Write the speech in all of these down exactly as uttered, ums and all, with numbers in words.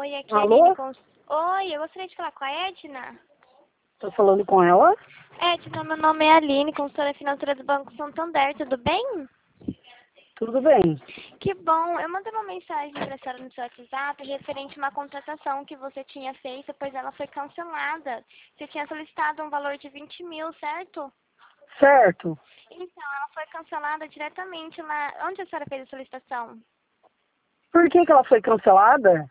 Oi, aqui é a Alô? Aline. Cons... Oi, eu gostaria de falar com a Edna. Tô falando com ela? Edna, meu nome é Aline, consultora financeira do Banco Santander, tudo bem? Tudo bem. Que bom, eu mandei uma mensagem para a senhora no seu WhatsApp referente a uma contratação que você tinha feito, pois ela foi cancelada. Você tinha solicitado um valor de vinte mil, certo? Certo. Então, ela foi cancelada diretamente lá. Onde a senhora fez a solicitação? Por que que ela foi cancelada?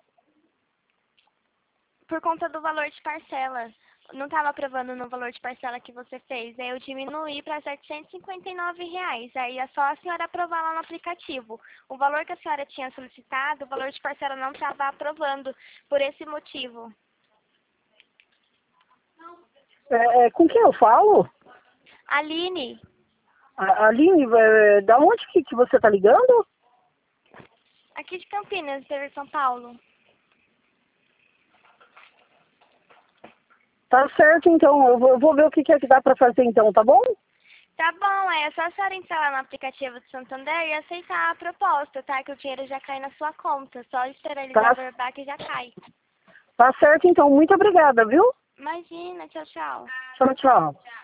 Por conta do valor de parcela. Não estava aprovando no valor de parcela que você fez. Aí eu diminuí para setecentos e cinquenta e nove reais. Aí é só a senhora aprovar lá no aplicativo. O valor que a senhora tinha solicitado, o valor de parcela não estava aprovando por esse motivo. É, é, com quem eu falo? Aline, A- Aline, é, da onde que, que você tá ligando? aqui de Campinas, interior de São Paulo. Tá certo, então. Eu vou, eu vou ver o que, que é que dá pra fazer, então, tá bom? Tá bom, é só a senhora entrar lá no aplicativo do Santander e aceitar a proposta, tá? Que o dinheiro já cai na sua conta. Só esperar eles Tá, averbar que já cai. tá certo, então. Muito obrigada, viu? Imagina, tchau, tchau. Tchau, tchau.